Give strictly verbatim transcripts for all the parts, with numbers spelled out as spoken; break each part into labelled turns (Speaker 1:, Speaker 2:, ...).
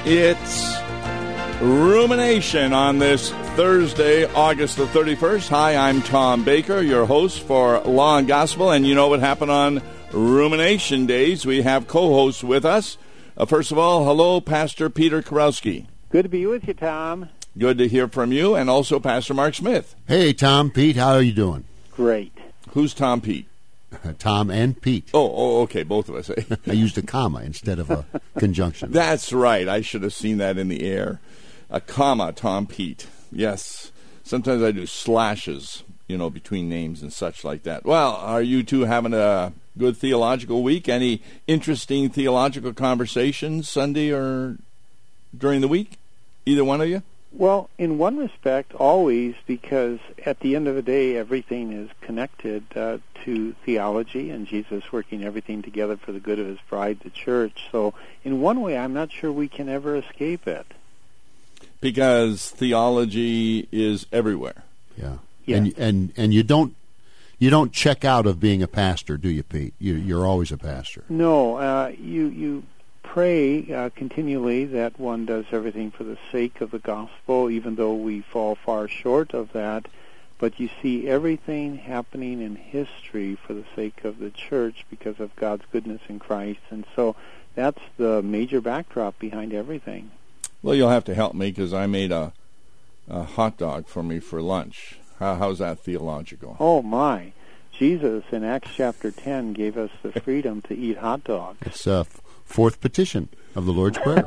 Speaker 1: It's Rumination on this Thursday, August the thirty-first. Hi, I'm Tom Baker, your host for Law and Gospel, and you know what happened on Rumination Days. We have co-hosts with us. Uh, first of all, hello, Pastor Peter Kurowski.
Speaker 2: Good to be with you, Tom.
Speaker 1: Good to hear from you, and also Pastor Mark Smith.
Speaker 3: Hey, Tom, Pete, how are you doing?
Speaker 2: Great.
Speaker 1: Who's Tom Pete?
Speaker 3: Tom and Pete.
Speaker 1: Oh, oh, okay, both of us. Eh?
Speaker 3: I used a comma instead of a conjunction.
Speaker 1: That's right. I should have seen that in the air. A comma, Tom Pete. Yes. Sometimes I do slashes, you know, between names and such like that. Well, are you two having a good theological week? Any interesting theological conversations Sunday or during the week? Either one of you?
Speaker 2: Well, in one respect, always, because at the end of the day, everything is connected uh, to theology and Jesus working everything together for the good of his bride, the church. So in one way, I'm not sure we can ever escape it.
Speaker 1: Because theology is everywhere.
Speaker 3: Yeah.
Speaker 2: Yeah.
Speaker 3: And and and you don't you don't check out of being a pastor, do you, Pete? You you're always a pastor.
Speaker 2: No, uh, you you pray uh, continually that one does everything for the sake of the gospel, even though we fall far short of that. But you see everything happening in history for the sake of the church because of God's goodness in Christ. And so that's the major backdrop behind everything.
Speaker 1: Well, you'll have to help me because I made a, a hot dog for me for lunch. How, how's that theological?
Speaker 2: Oh, my. Jesus in Acts chapter ten gave us the freedom to eat hot dogs.
Speaker 3: It's a f- fourth petition of the Lord's Prayer.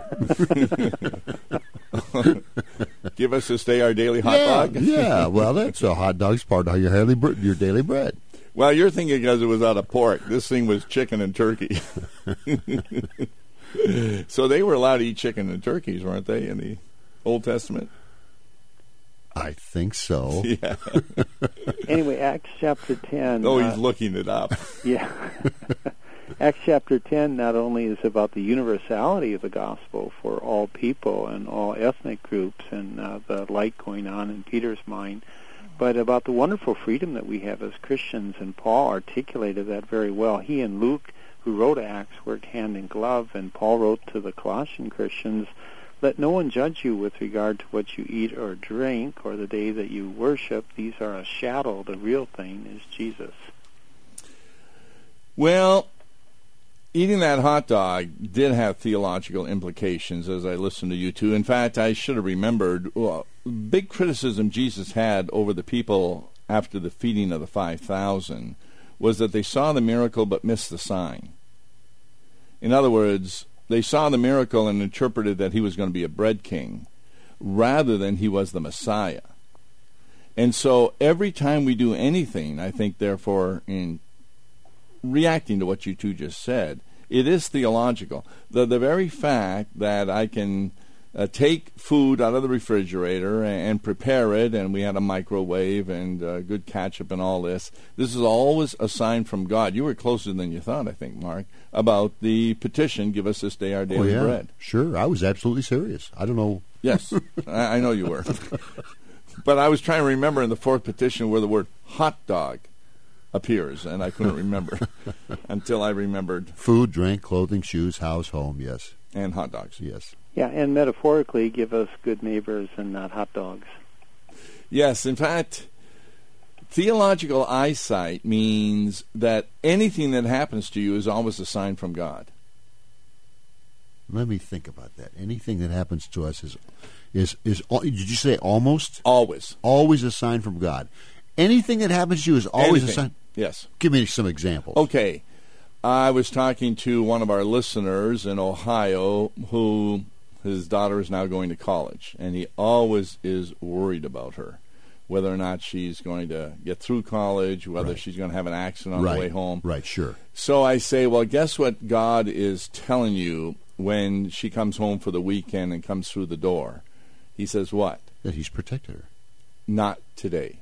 Speaker 1: Give us this day our daily hot
Speaker 3: yeah,
Speaker 1: dog?
Speaker 3: yeah, well, that's a hot dog's part of your daily, bre- your daily bread.
Speaker 1: Well, you're thinking because it was out of pork. This thing was chicken and turkey. So they were allowed to eat chicken and turkeys, weren't they, in the Old Testament?
Speaker 3: I think so.
Speaker 1: Yeah.
Speaker 2: Anyway, Acts chapter ten.
Speaker 1: Oh,
Speaker 2: uh,
Speaker 1: he's looking it up.
Speaker 2: Yeah. Acts chapter ten not only is about the universality of the gospel for all people and all ethnic groups and uh, the light going on in Peter's mind, but about the wonderful freedom that we have as Christians, and Paul articulated that very well. He and Luke, who wrote Acts, worked hand in glove, and Paul wrote to the Colossian Christians, "Let no one judge you with regard to what you eat or drink or the day that you worship. These are a shadow. The real thing is Jesus."
Speaker 1: Well, eating that hot dog did have theological implications as I listened to you two. In fact, I should have remembered, well, big criticism Jesus had over the people after the feeding of the five thousand was that they saw the miracle but missed the sign. In other words, they saw the miracle and interpreted that he was going to be a bread king rather than he was the Messiah. And so every time we do anything, I think, therefore, in reacting to what you two just said, it is theological. The, the very fact that I can uh, take food out of the refrigerator and, and prepare it, and we had a microwave and uh, good ketchup and all this, this is always a sign from God. You were closer than you thought, I think, Mark, about the petition, give us this day our daily
Speaker 3: oh, yeah.
Speaker 1: bread.
Speaker 3: Sure, I was absolutely serious. I don't know.
Speaker 1: Yes, I, I know you were. But I was trying to remember in the fourth petition where the word hot dog appears, and I couldn't remember until I remembered.
Speaker 3: Food, drink, clothing, shoes, house, home, yes.
Speaker 1: And hot dogs.
Speaker 3: Yes.
Speaker 2: Yeah, and metaphorically, give us good neighbors and not hot dogs.
Speaker 1: Yes, in fact, theological eyesight means that anything that happens to you is always a sign from God.
Speaker 3: Let me think about that. Anything that happens to us is, is, is. Did you say almost?
Speaker 1: Always.
Speaker 3: Always a sign from God. Anything that happens to you is always
Speaker 1: Anything.
Speaker 3: a sign.
Speaker 1: Yes.
Speaker 3: Give me some examples.
Speaker 1: Okay. I was talking to one of our listeners in Ohio who his daughter is now going to college, and he always is worried about her, whether or not she's going to get through college, whether
Speaker 3: Right.
Speaker 1: she's going to have an accident on
Speaker 3: right.
Speaker 1: the way home.
Speaker 3: Right, sure.
Speaker 1: So I say, well, guess what God is telling you when she comes home for the weekend and comes through the door? He says, what?
Speaker 3: That he's protected her.
Speaker 1: Not today.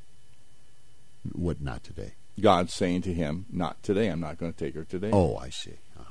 Speaker 3: What, not today?
Speaker 1: God's saying to him, not today. I'm not going to take her today.
Speaker 3: Oh, I see. Uh-huh.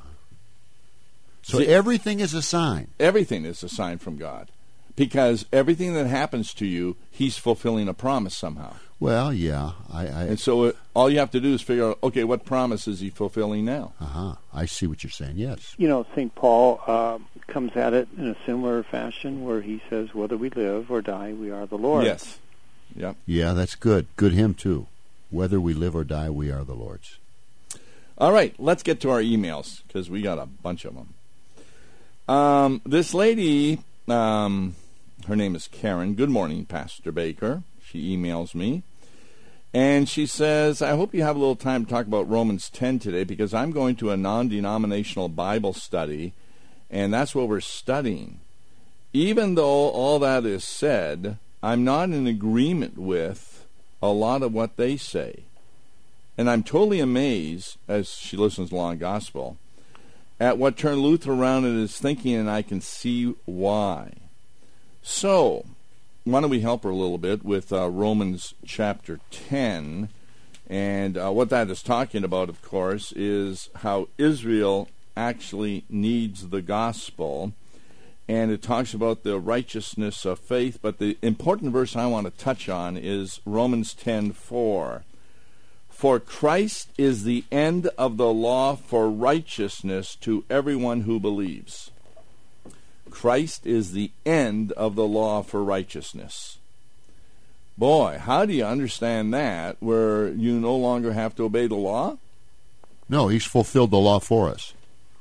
Speaker 3: So
Speaker 1: See,
Speaker 3: everything is a sign.
Speaker 1: Everything is a sign from God. Because everything that happens to you, he's fulfilling a promise somehow.
Speaker 3: Well, yeah. I, I
Speaker 1: And so it, all you have to do is figure out, okay, what promise is he fulfilling now?
Speaker 3: Uh-huh. I see what you're saying, yes.
Speaker 2: You know, Saint Paul uh, comes at it in a similar fashion where he says, whether we live or die, we are the Lord.
Speaker 1: Yes. Yep.
Speaker 3: Yeah, that's good. Good hymn, too. Whether we live or die, we are the Lord's.
Speaker 1: All right, let's get to our emails, because we got a bunch of them. Um, this lady, um, her name is Karen. Good morning, Pastor Baker. She emails me. And she says, I hope you have a little time to talk about Romans ten today, because I'm going to a non-denominational Bible study, and that's what we're studying. Even though all that is said, I'm not in agreement with a lot of what they say. And I'm totally amazed, as she listens to Law and Gospel, at what turned Luther around in his thinking, and I can see why. So, why don't we help her a little bit with uh, Romans chapter ten, and uh, what that is talking about, of course, is how Israel actually needs the gospel, and it talks about the righteousness of faith, but the important verse I want to touch on is Romans ten four. For Christ is the end of the law for righteousness to everyone who believes. Christ is the end of the law for righteousness. Boy, how do you understand that, where you no longer have to obey the law?
Speaker 3: No, he's fulfilled the law for us.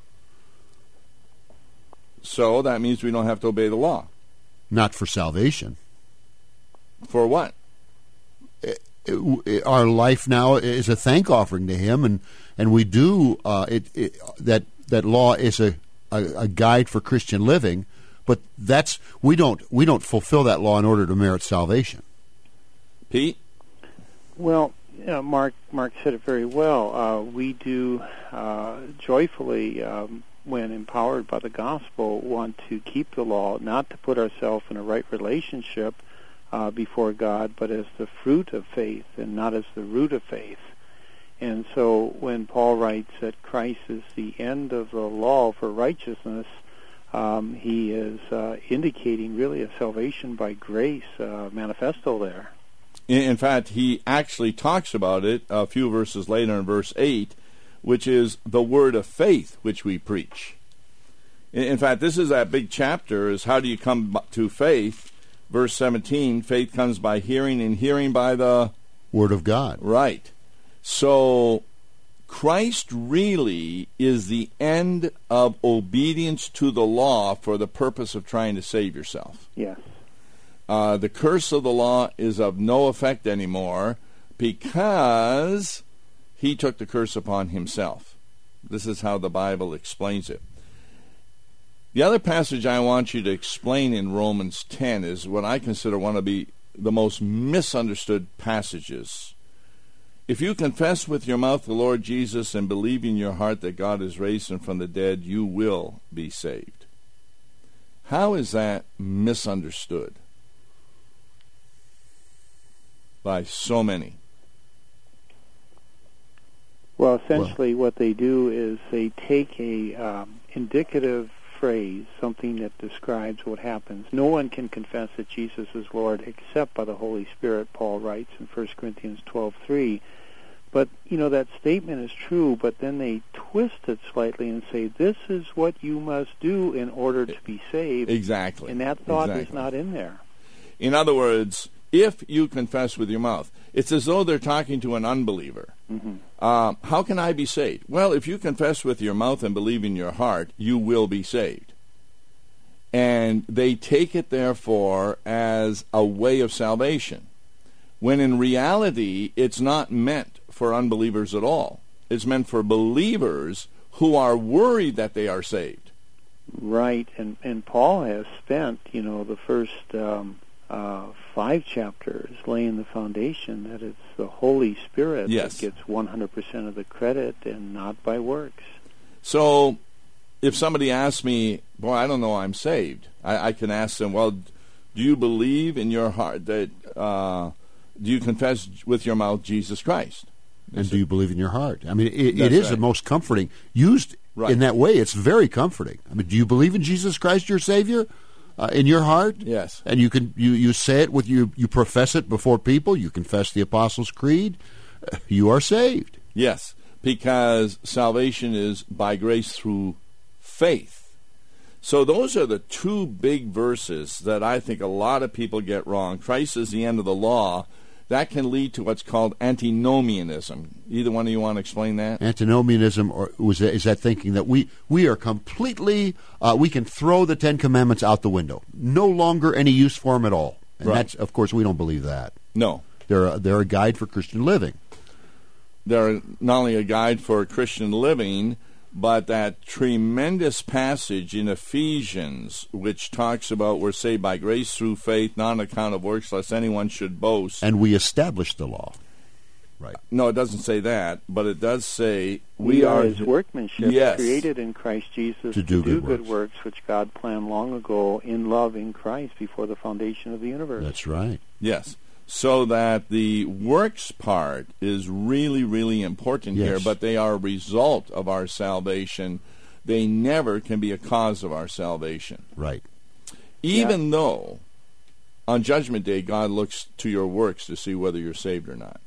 Speaker 1: So that means we don't have to obey the law.
Speaker 3: Not for salvation.
Speaker 1: For what?
Speaker 3: It, it, our life now is a thank offering to him, and, and we do, uh, it, it, that, that law is a A, a guide for Christian living, but that's we don't we don't fulfill that law in order to merit salvation.
Speaker 1: Pete?
Speaker 2: Well, you know, Mark Mark said it very well. Uh, we do uh, joyfully, um, when empowered by the gospel, want to keep the law, not to put ourselves in a right relationship uh, before God, but as the fruit of faith and not as the root of faith. And so when Paul writes that Christ is the end of the law for righteousness, um, he is uh, indicating really a salvation by grace uh, manifesto there.
Speaker 1: In, in fact, he actually talks about it a few verses later in verse eight, which is the word of faith which we preach. In, in fact, this is that big chapter, is how do you come to faith? Verse seventeen, faith comes by hearing, and hearing by the
Speaker 3: Word of God.
Speaker 1: Right. So Christ really is the end of obedience to the law for the purpose of trying to save yourself.
Speaker 2: Yes.
Speaker 1: Uh, the curse of the law is of no effect anymore because he took the curse upon himself. This is how the Bible explains it. The other passage I want you to explain in Romans ten is what I consider one of the, the most misunderstood passages. If you confess with your mouth the Lord Jesus and believe in your heart that God has raised him from the dead, you will be saved. How is that misunderstood by so many?
Speaker 2: Well, essentially well, what they do is they take a um, indicative phrase, something that describes what happens. No one can confess that Jesus is Lord except by the Holy Spirit, Paul writes in First Corinthians twelve three. But, you know, that statement is true, but then they twist it slightly and say, this is what you must do in order to be saved.
Speaker 1: Exactly.
Speaker 2: And that thought
Speaker 1: exactly.
Speaker 2: is not in there.
Speaker 1: In other words, if you confess with your mouth, it's as though they're talking to an unbeliever.
Speaker 2: Mm-hmm.
Speaker 1: Uh, how can I be saved? Well, if you confess with your mouth and believe in your heart, you will be saved. And they take it, therefore, as a way of salvation, when in reality it's not meant for unbelievers at all. It's meant for believers who are worried that they are saved.
Speaker 2: Right, and and Paul has spent, you know, the first um, uh, five chapters laying the foundation that it's the Holy Spirit
Speaker 1: yes.
Speaker 2: that gets one hundred percent of the credit and not by works.
Speaker 1: So if somebody asks me, boy, I don't know I'm saved, I, I can ask them, well, do you believe in your heart that, uh, do you confess with your mouth Jesus Christ?
Speaker 3: And do you believe in your heart? I mean, it, it is
Speaker 1: right.
Speaker 3: the most comforting. Used right. in that way, it's very comforting. I mean, do you believe in Jesus Christ, your Savior, uh, in your heart?
Speaker 1: Yes.
Speaker 3: And you can you, you say it with you you profess it before people. You confess the Apostles' Creed. Uh, you are saved.
Speaker 1: Yes, because salvation is by grace through faith. So those are the two big verses that I think a lot of people get wrong. Christ is the end of the law. That can lead to what's called antinomianism. Either one of you want to explain that?
Speaker 3: Antinomianism, or was that, is that thinking that we we are completely uh, we can throw the Ten Commandments out the window, no longer any use for them at all. And
Speaker 1: right.
Speaker 3: that's, of course, we don't believe that.
Speaker 1: No,
Speaker 3: they're a, they're a guide for Christian living.
Speaker 1: They're not only a guide for Christian living, but that tremendous passage in Ephesians, which talks about we're saved by grace through faith, not on account of works, lest anyone should boast.
Speaker 3: And we establish the law. Right.
Speaker 1: No, it doesn't say that, but it does say
Speaker 2: we, we are His workmanship,
Speaker 1: yes.
Speaker 2: created in Christ Jesus
Speaker 3: to do,
Speaker 2: to do
Speaker 3: good,
Speaker 2: good
Speaker 3: works.
Speaker 2: works, which God planned long ago in love in Christ before the foundation of the universe.
Speaker 3: That's right.
Speaker 1: Yes. So that the works part is really, really important
Speaker 3: yes.
Speaker 1: here, but they are a result of our salvation. They never can be a cause of our salvation.
Speaker 3: Right.
Speaker 1: Even
Speaker 2: yeah.
Speaker 1: though on Judgment Day God looks to your works to see whether you're saved or not.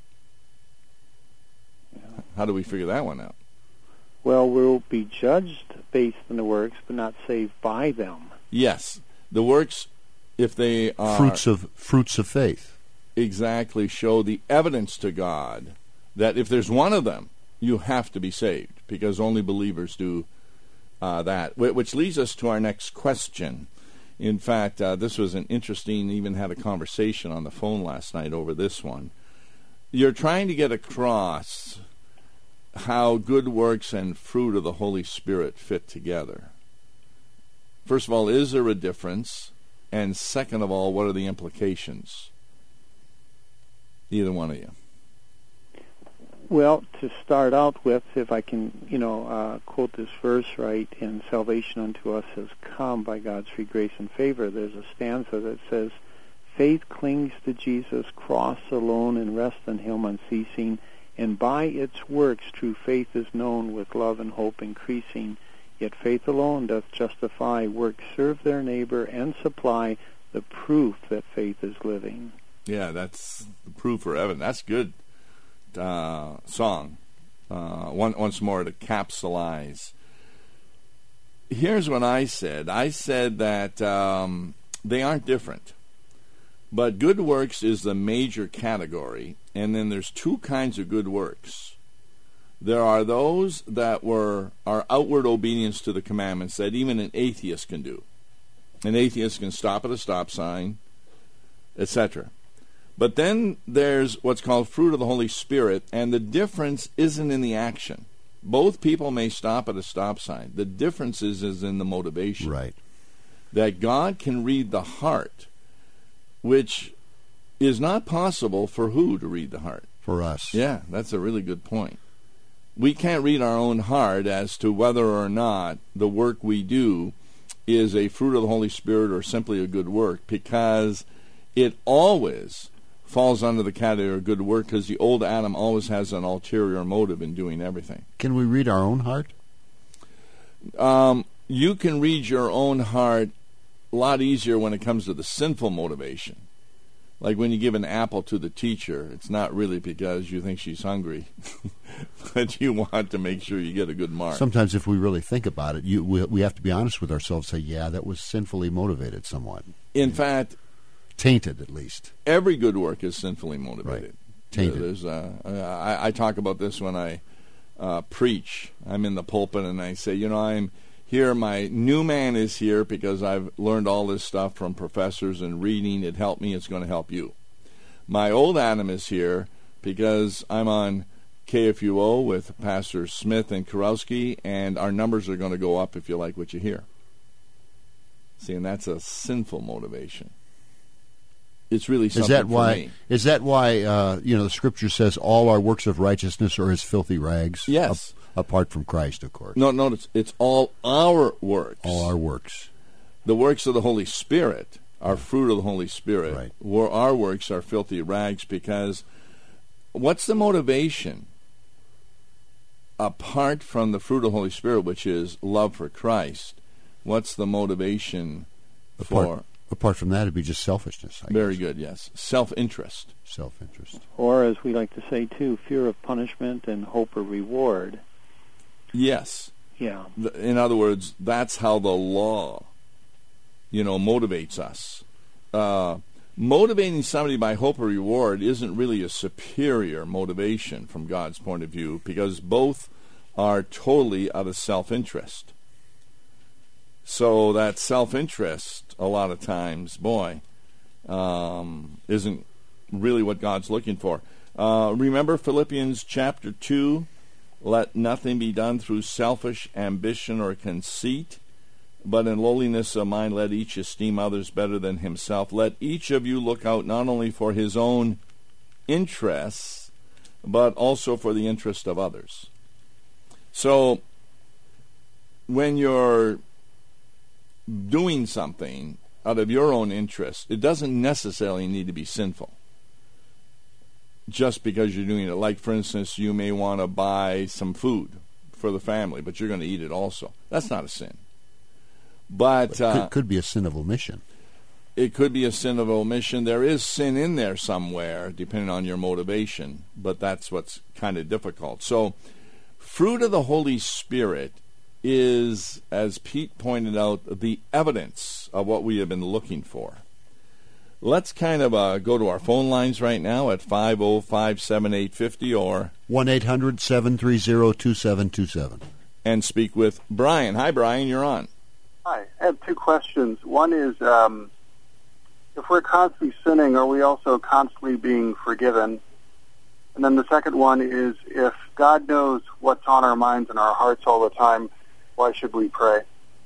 Speaker 1: Yeah. How do we figure that one out?
Speaker 2: Well, we'll be judged based on the works, but not saved by them.
Speaker 1: Yes. The works, if they are...
Speaker 3: Fruits of fruits of faith.
Speaker 1: Exactly, show the evidence to God that if there's one of them, you have to be saved, because only believers do uh, that. Which leads us to our next question. In fact, uh, this was an interesting, even had a conversation on the phone last night over this one. You're trying to get across how good works and fruit of the Holy Spirit fit together. First of all, is there a difference? And second of all, what are the implications? Either one of you.
Speaker 2: Well, to start out with, if I can, you know, uh, quote this verse right, in salvation unto us has come by God's free grace and favor, there's a stanza that says, faith clings to Jesus' cross alone and rests on him unceasing, and by its works true faith is known with love and hope increasing. Yet faith alone doth justify, works serve their neighbor and supply the proof that faith is living.
Speaker 1: Yeah, that's the proof or evidence. That's good uh, song. Uh, one, once more to capsulize. Here's what I said. I said that um, they aren't different. But good works is the major category, and then there's two kinds of good works. There are those that were our outward obedience to the commandments that even an atheist can do. An atheist can stop at a stop sign, et cetera. But then there's what's called fruit of the Holy Spirit, and the difference isn't in the action. Both people may stop at a stop sign. The difference is, is in the motivation.
Speaker 3: Right.
Speaker 1: That God can read the heart, which is not possible for who to read the heart?
Speaker 3: For us.
Speaker 1: Yeah, that's a really good point. We can't read our own heart as to whether or not the work we do is a fruit of the Holy Spirit or simply a good work, because it always falls under the category of good work, because the old Adam always has an ulterior motive in doing everything.
Speaker 3: Can we read our own heart?
Speaker 1: Um, you can read your own heart a lot easier when it comes to the sinful motivation. Like when you give an apple to the teacher, it's not really because you think she's hungry, but you want to make sure you get a good mark.
Speaker 3: Sometimes if we really think about it, you, we, we have to be honest with ourselves and say, yeah, that was sinfully motivated somewhat.
Speaker 1: In
Speaker 3: yeah.
Speaker 1: fact,
Speaker 3: tainted at least.
Speaker 1: Every good work is sinfully motivated.
Speaker 3: Right. Tainted.
Speaker 1: There's, uh, I, I talk about this when I uh, preach. I'm in the pulpit and I say, you know, I'm here, my new man is here because I've learned all this stuff from professors and reading. It helped me. It's going to help you. My old Adam is here because I'm on K F U O with Pastor Smith and Kurowski, and our numbers are going to go up if you like what you hear. See, and that's a sinful motivation. It's really something
Speaker 3: is that
Speaker 1: for
Speaker 3: why,
Speaker 1: me.
Speaker 3: Is that why, uh, you know, the Scripture says all our works of righteousness are as filthy rags?
Speaker 1: Yes.
Speaker 3: Up, apart from Christ, of course.
Speaker 1: No, notice, it's all our works.
Speaker 3: All our works.
Speaker 1: The works of the Holy Spirit are fruit of the Holy Spirit.
Speaker 3: Right.
Speaker 1: Where our works are filthy rags, because what's the motivation apart from the fruit of the Holy Spirit, which is love for Christ? What's the motivation
Speaker 3: apart,
Speaker 1: for...
Speaker 3: Apart from that, it'd be just selfishness. I
Speaker 1: Very
Speaker 3: guess.
Speaker 1: good, yes. Self-interest.
Speaker 3: Self-interest.
Speaker 2: Or, as we like to say, too, fear of punishment and hope of reward.
Speaker 1: Yes.
Speaker 2: Yeah.
Speaker 1: In other words, that's how the law, you know, motivates us. Uh, motivating somebody by hope or reward isn't really a superior motivation from God's point of view, because both are totally out of self-interest. So that self-interest, a lot of times, boy, um, isn't really what God's looking for. Uh, remember Philippians chapter two? Let nothing be done through selfish ambition or conceit, but in lowliness of mind let each esteem others better than himself. Let each of you look out not only for his own interests, but also for the interest of others. So, when you're doing something out of your own interest, it doesn't necessarily need to be sinful. Just because you're doing it. Like, for instance, you may want to buy some food for the family, but you're going to eat it also. That's not a sin. But,
Speaker 3: but
Speaker 1: uh,
Speaker 3: could, could be a sin of omission.
Speaker 1: It could be a sin of omission. There is sin in there somewhere, depending on your motivation, but that's what's kind of difficult. So, fruit of the Holy Spirit is, as Pete pointed out, the evidence of what we have been looking for. Let's kind of uh, go to our phone lines right now at five oh five, seven eight five oh or
Speaker 3: one eight hundred, seven three zero, two seven two seven.
Speaker 1: And speak with Brian. Hi, Brian, you're on.
Speaker 4: Hi, I have two questions. One is, um, if we're constantly sinning, are we also constantly being forgiven? And then the second one is, if God knows what's on our minds and our hearts all the time, why should we pray?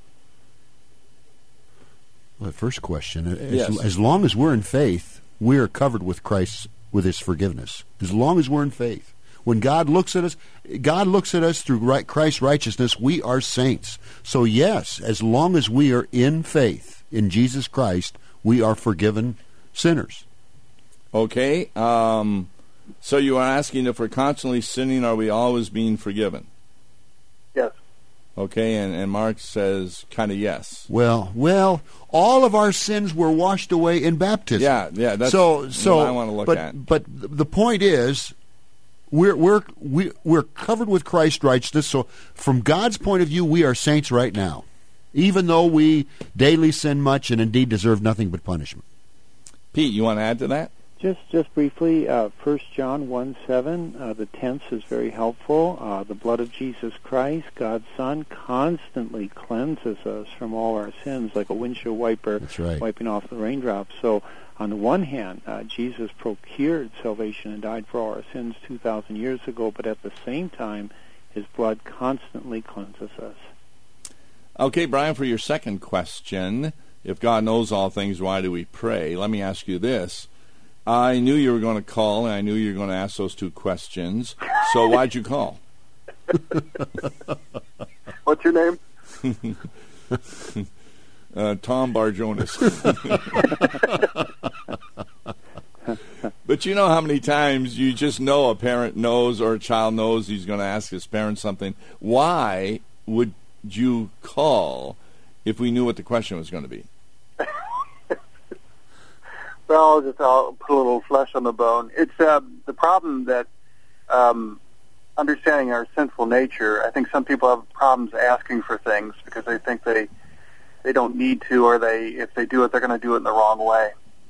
Speaker 3: Well, the first question, as,
Speaker 1: Yes.
Speaker 3: as long as we're in faith, we are covered with Christ, with his forgiveness. As long as we're in faith. When God looks at us, God looks at us through right, Christ's righteousness, we are saints. So yes, as long as we are in faith in Jesus Christ, we are forgiven sinners.
Speaker 1: Okay, um, so you are asking if we're constantly sinning, are we always being forgiven?
Speaker 4: Yes.
Speaker 1: Okay, and, and Mark says kind of yes.
Speaker 3: Well, well, all of our sins were washed away in baptism.
Speaker 1: Yeah, yeah, that's
Speaker 3: so, so,
Speaker 1: what I want to look
Speaker 3: but,
Speaker 1: at.
Speaker 3: But the point is, we're we're we, we're covered with Christ's righteousness. So, from God's point of view, we are saints right now, even though we daily sin much and indeed deserve nothing but punishment.
Speaker 1: Pete, you want to add to that?
Speaker 2: Just just briefly, uh, First John one seven, uh, the tense is very helpful. Uh, the blood of Jesus Christ, God's Son, constantly cleanses us from all our sins, like a windshield wiper
Speaker 3: That's right.
Speaker 2: wiping off the raindrops. So, on the one hand, uh, Jesus procured salvation and died for all our sins two thousand years ago, but at the same time, his blood constantly cleanses us.
Speaker 1: Okay, Brian, for your second question, if God knows all things, why do we pray? Let me ask you this. I knew you were going to call, and I knew you were going to ask those two questions. So why'd you call?
Speaker 4: What's your name?
Speaker 1: uh, Tom Barjonas. But you know how many times you just know a parent knows or a child knows he's going to ask his parent something. Why would you call if we knew what the question was going to be?
Speaker 4: Well, I'll just I'll put a little flesh on the bone. It's uh, the problem that um, understanding our sinful nature. I think some people have problems asking for things because they think they they don't need to, or they if they do it, they're going to do it in the wrong way.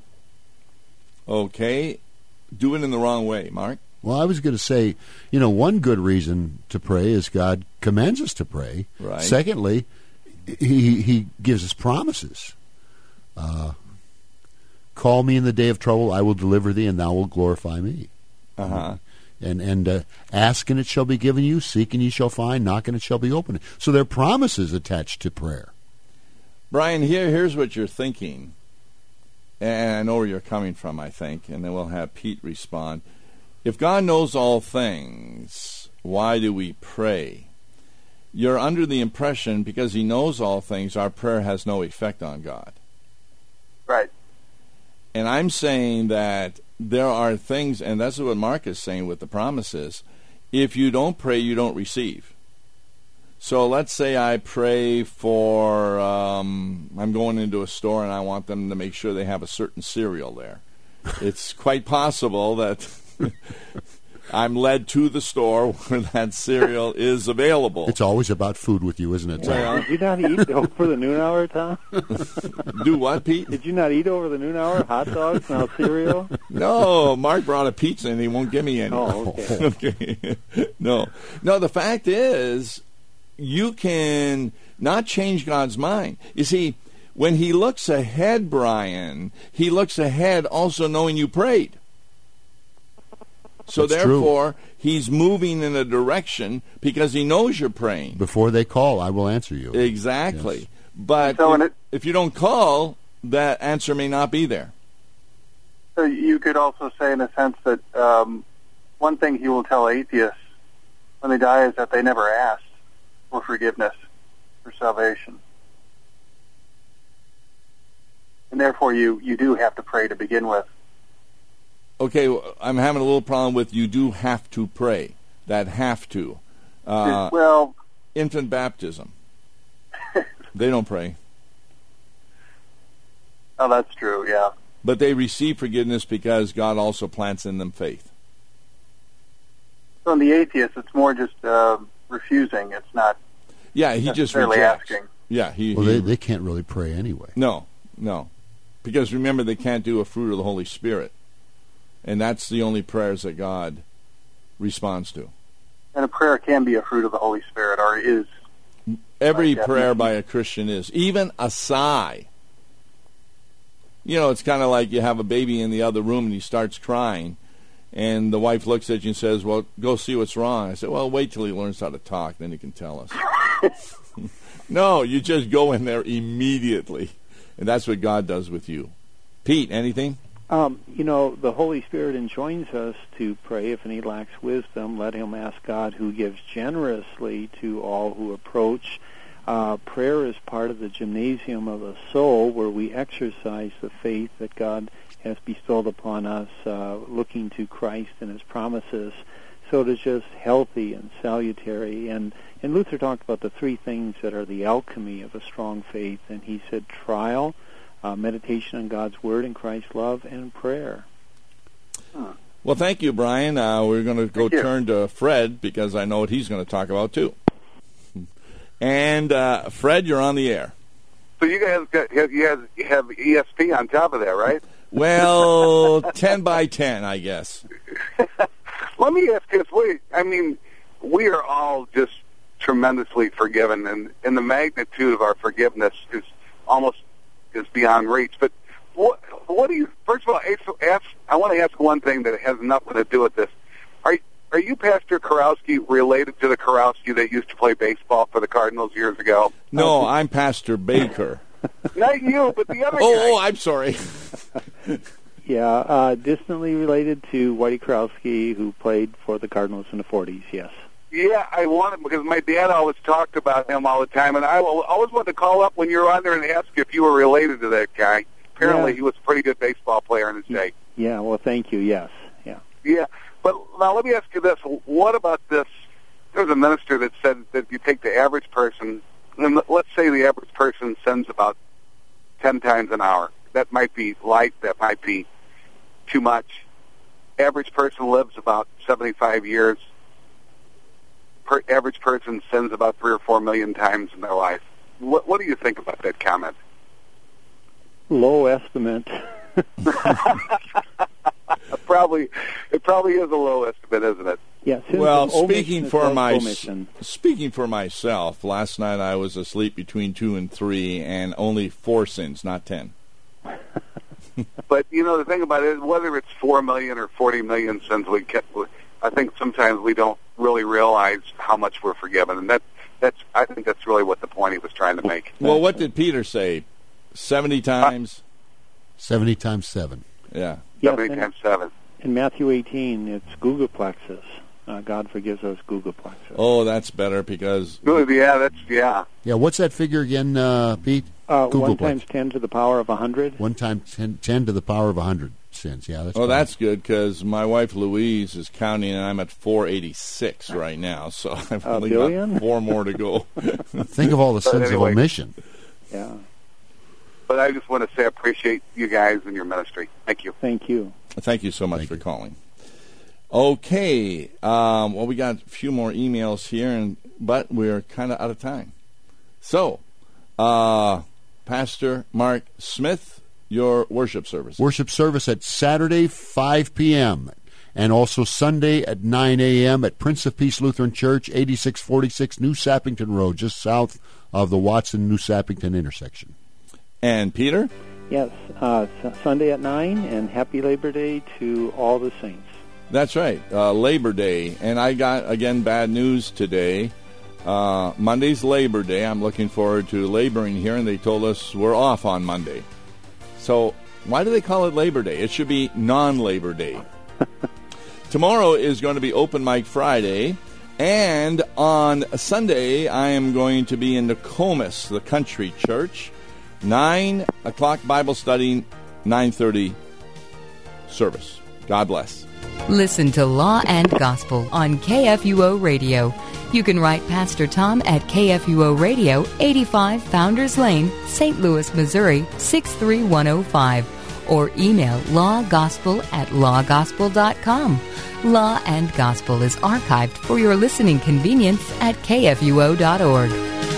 Speaker 1: Okay, do it in the wrong way, Mark.
Speaker 3: Well, I was going to say, you know, one good reason to pray is God commands us to pray.
Speaker 1: Right.
Speaker 3: Secondly, he he gives us promises. Uh, Call me in the day of trouble, I will deliver thee, and thou wilt glorify me.
Speaker 1: Uh-huh.
Speaker 3: And and uh, ask and it shall be given you, seek and ye shall find, knock and it shall be opened. So there are promises attached to prayer.
Speaker 1: Brian, here here's what you're thinking. And I know where you're coming from, I think, and then we'll have Pete respond. If God knows all things, why do we pray? You're under the impression because he knows all things, our prayer has no effect on God.
Speaker 4: Right.
Speaker 1: And I'm saying that there are things, and that's what Mark is saying with the promises, if you don't pray, you don't receive. So let's say I pray for, um, I'm going into a store and I want them to make sure they have a certain cereal there. It's quite possible that I'm led to the store where that cereal is available.
Speaker 3: It's always about food with you, isn't it, Tom?
Speaker 1: Well,
Speaker 2: Did you not eat over the noon hour, Tom?
Speaker 1: Do what, Pete?
Speaker 2: Did you not eat over the noon hour? Hot dogs, now cereal?
Speaker 1: No, Mark brought a pizza and he won't give me any.
Speaker 2: Oh, okay.
Speaker 1: Okay. No. No, the fact is, you can not change God's mind. You see, when he looks ahead, Brian, he looks ahead also knowing you prayed. So
Speaker 3: That's
Speaker 1: therefore,
Speaker 3: true.
Speaker 1: he's moving in a direction because he knows you're praying.
Speaker 3: Before they call, I will answer you.
Speaker 1: Exactly.
Speaker 3: Yes.
Speaker 1: But
Speaker 4: So
Speaker 1: if,
Speaker 4: it,
Speaker 1: if you don't call, that answer may not be there.
Speaker 4: so you could also say, in a sense, that um, one thing he will tell atheists when they die is that they never asked for forgiveness, for salvation. And therefore, you, you do have to pray to begin with.
Speaker 1: Okay, I'm having a little problem with you do have to pray. That have to. Uh,
Speaker 4: well,
Speaker 1: infant baptism. They don't pray.
Speaker 4: oh, that's true, yeah.
Speaker 1: But they receive forgiveness because God also plants in them faith.
Speaker 4: So in the atheist, it's more just uh, refusing. It's not
Speaker 1: Yeah, he just
Speaker 4: necessarily
Speaker 1: rejects.
Speaker 4: asking.
Speaker 1: Yeah, he,
Speaker 3: Well,
Speaker 1: he
Speaker 3: they, they can't really pray anyway.
Speaker 1: No, no. Because remember, they can't do a fruit of the Holy Spirit. And that's the only prayers that God responds to.
Speaker 4: And a prayer can be a fruit of the Holy Spirit, or is.
Speaker 1: Every
Speaker 4: Right,
Speaker 1: prayer
Speaker 4: definitely.
Speaker 1: by a Christian is. Even a sigh. You know, it's kind of like you have a baby in the other room and he starts crying. And the wife looks at you and says, well, go see what's wrong. I said, well, wait till he learns how to talk, then he can tell us. No, you just go in there immediately. And that's what God does with you. Pete, anything?
Speaker 2: Um, you know, the Holy Spirit enjoins us to pray. If any lacks wisdom, let him ask God, who gives generously to all who approach. Uh, prayer is part of the gymnasium of the soul, where we exercise the faith that God has bestowed upon us, uh, looking to Christ and his promises. So it is just healthy and salutary. And, and Luther talked about the three things that are the alchemy of a strong faith. And he said trial, uh, meditation on God's Word and Christ's love, and prayer.
Speaker 1: Well, thank you, Brian. Uh, we're going to go
Speaker 4: Thank you.
Speaker 1: turn to Fred because I know what he's going to talk about, too. And, uh, Fred, you're on the air.
Speaker 5: So you guys got, have, you have, you have E S P on top of that, right?
Speaker 1: Well, ten by ten, I guess.
Speaker 5: Let me ask you this. Wait, I mean, we are all just tremendously forgiven, and, and the magnitude of our forgiveness is almost is beyond reach. But what, what do you, first of all, ask, ask, I want to ask one thing that has nothing to do with this. Are, are you, Pastor Kurowski, related to the Kurowski that used to play baseball for the Cardinals years ago?
Speaker 1: No, I'm Pastor Baker.
Speaker 5: Not you, but the other
Speaker 1: Oh,
Speaker 5: guy.
Speaker 1: oh, I'm sorry.
Speaker 2: Yeah, uh, distantly related to Whitey Krowski, who played for the Cardinals in the forties, yes.
Speaker 5: Yeah, I wanted, because my dad always talked about him all the time, and I always wanted to call up when you were on there and ask if you were related to that guy. Apparently,
Speaker 2: Yeah.
Speaker 5: he was a pretty good baseball player in his day.
Speaker 2: Yeah, well, thank you, yes. Yeah.
Speaker 5: Yeah, but now let me ask you this. What about this? There's a minister that said that if you take the average person, and let's say the average person sins about ten times an hour. That might be light, that might be too much. Average person lives about seventy-five years. Per average person sins about three or four million times in their life. What, what do you think about that comment?
Speaker 2: Low estimate.
Speaker 5: Probably, it probably is a low estimate, isn't it?
Speaker 2: Yeah, since
Speaker 1: Well,
Speaker 2: an omission
Speaker 1: speaking
Speaker 2: is
Speaker 1: for
Speaker 2: less
Speaker 1: my
Speaker 2: omission.
Speaker 1: speaking for myself, last night I was asleep between two and three, and only four sins, not ten.
Speaker 5: But you know the thing about it, whether it's four million or forty million sins, we get. I think sometimes we don't really realize how much we're forgiven, and that that's. I think that's really what the point he was trying to make.
Speaker 1: Well, what did Peter say? Seventy times?
Speaker 3: seventy times seven.
Speaker 1: Yeah.
Speaker 2: Yes,
Speaker 5: Seventy
Speaker 2: and
Speaker 5: times seven.
Speaker 2: in Matthew eighteen, it's googleplexes. Uh, God forgives us googleplexes.
Speaker 1: Oh, that's better because
Speaker 5: Really, yeah, that's yeah.
Speaker 3: Yeah, what's that figure again, uh, Pete?
Speaker 2: Uh,
Speaker 3: Google
Speaker 2: one
Speaker 3: Plex.
Speaker 2: times ten to the power of a hundred.
Speaker 3: One times ten, ten to the power of a hundred sins. Yeah, that's.
Speaker 1: oh,
Speaker 3: fine.
Speaker 1: that's good because my wife Louise is counting, and I'm at four eighty-six right now, so I've
Speaker 2: A
Speaker 1: only
Speaker 2: billion?
Speaker 1: got four more to go.
Speaker 3: Think of all the sins
Speaker 5: anyway.
Speaker 3: of omission.
Speaker 2: Yeah,
Speaker 5: But I just want to say I appreciate you guys and your ministry. Thank you.
Speaker 2: thank you.
Speaker 1: Thank you so much
Speaker 3: Thank
Speaker 1: for
Speaker 3: you.
Speaker 1: calling. Okay. Um, well, we got a few more emails here, and but we're kind of out of time. So, uh, Pastor Mark Smith, your worship service.
Speaker 3: Worship service at Saturday, five p.m., and also Sunday at nine a.m. at Prince of Peace Lutheran Church, eighty-six forty-six New Sappington Road, just south of the Watson-New Sappington intersection.
Speaker 1: And Peter?
Speaker 2: Yes, uh, Sunday at nine, and happy Labor Day to all the saints.
Speaker 1: That's right, uh, Labor Day. And I got, again, bad news today. Uh, Monday's Labor Day. I'm looking forward to laboring here, and they told us we're off on Monday. So why do they call it Labor Day? It should be non-Labor Day. Tomorrow is going to be Open Mic Friday. And on Sunday, I am going to be in Nokomis, the country church. nine o'clock Bible study, nine thirty service. God bless.
Speaker 6: Listen to Law and Gospel on K F U O Radio. You can write Pastor Tom at K F U O Radio, eighty-five Founders Lane, Saint Louis, Missouri, six three one oh five. Or email lawgospel at lawgospel dot com. Law and Gospel is archived for your listening convenience at K F U O dot org.